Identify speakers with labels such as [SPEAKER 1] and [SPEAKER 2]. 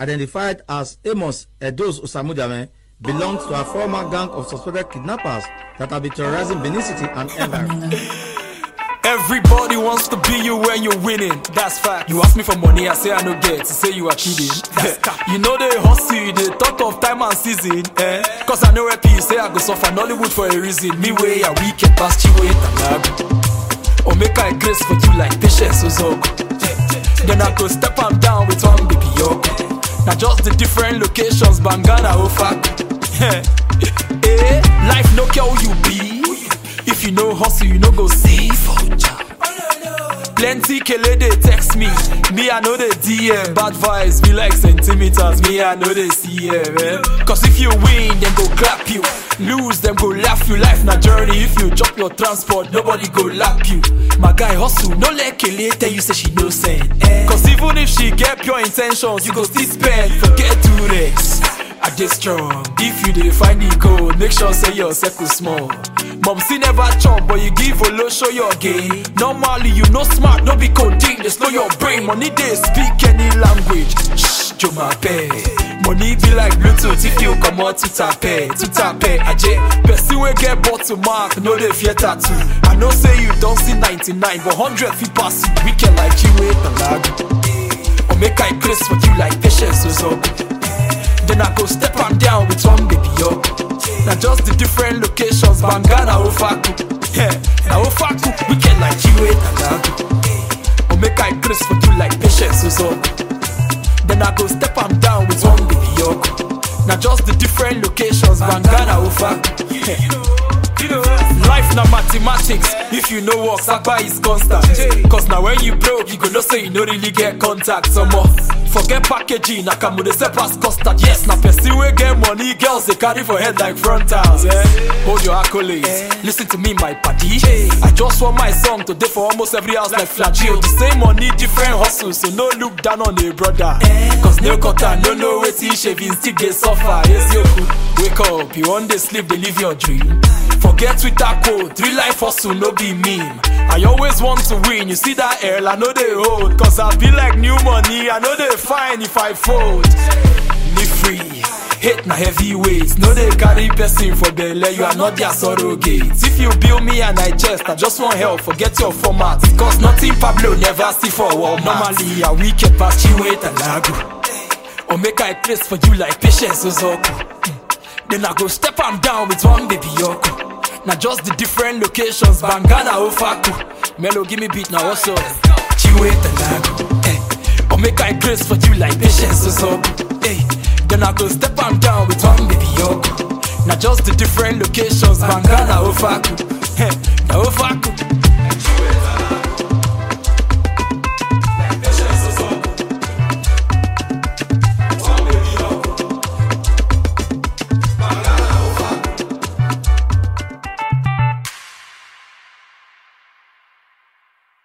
[SPEAKER 1] identified as Amos Edos Osamudame, belongs to a former gang of suspected kidnappers that have been terrorizing Benin City and environment.
[SPEAKER 2] Everybody wants to be you when you're winning. That's fact. You ask me for money, I say I no get. You say you are kidding. You know they hustle, they thought of time and season. Cause I know rap, you say I go suffer Nollywood for a reason. Me way a weekend past you wait and or make I grace for you like patience Ozoko. Then I go step am down with one baby yoko. Now just the different locations, Bangana Ofaku. Life no care who you be. If you know hustle, you know go see for job. Plenty kele they text me I know they DM. Bad vibes be like centimeters, me I know they CM. Cause if you win, then go clap you. Lose, them go laugh you. Life na journey, if you drop your transport, nobody go lap you. My guy hustle, no let kele tell you say she no send. Cause even if she get pure intentions, you go still spend. Forget to Rex, I dey strong. If you dey find the code, make sure say your circle small. Mom see never chop, but you give a low, show your game. Normally you no smart, no be coding, they slow your brain. Money they speak any language. Shh, Joma pay. Money be like Bluetooth if you come out to tap Aje, person we get bought to mark, no they fear tattoo. I know say you don't see 99, but 100 feet pass you. We can like you wait the lag. Or make I grace for you like patience Ozoko. Then I go step am down with one baby yo. Now just the different locations, Bangana Ofaku. Now Ofaku, we can like you wait and or make I grace for you like patience Ozoko. Then I go step am down with one baby yoko. Now just the different locations, Bangana Ofaku. Life na mathematics. If you know work, Saba is constant. Cause now when you broke, you go know say you no really get contact some more. Forget packaging, Nakamu they say pass custard. Yes, na person we get money, girls they carry for head like frontals. Hold your accolades, listen to me my paddy. I just want my song today for almost every house like Flagio. The same money, different hustles, so no look down on a brother. Cause no cutter, no waiting, shaving still they suffer. Yes, you wake up, you want to sleep, they live your dream. Forget Twitter code, real life hustle, no be meme. I always want to win, you see that air, I know they hold. Cause I be like new money, I know they fine if I fold. Me free, hate na heavyweights. No they carry person for belly, you are not their surrogates. If you build me and I just want help, forget your format. Cause nothing Pablo never see for Walmart. Normally a weekend past you wait and lago. Or make I place for you like patience Ozoko. Then I go step am down with one baby yoko. Now just the different locations, Bangana Ofaku. Melo give me beat now also. Chiwe Talago. Or make I grace for you like patience Ozoko. Then I go step am down with one baby yoko. Now just the different locations, Bangana Ofaku. Now Ofaku.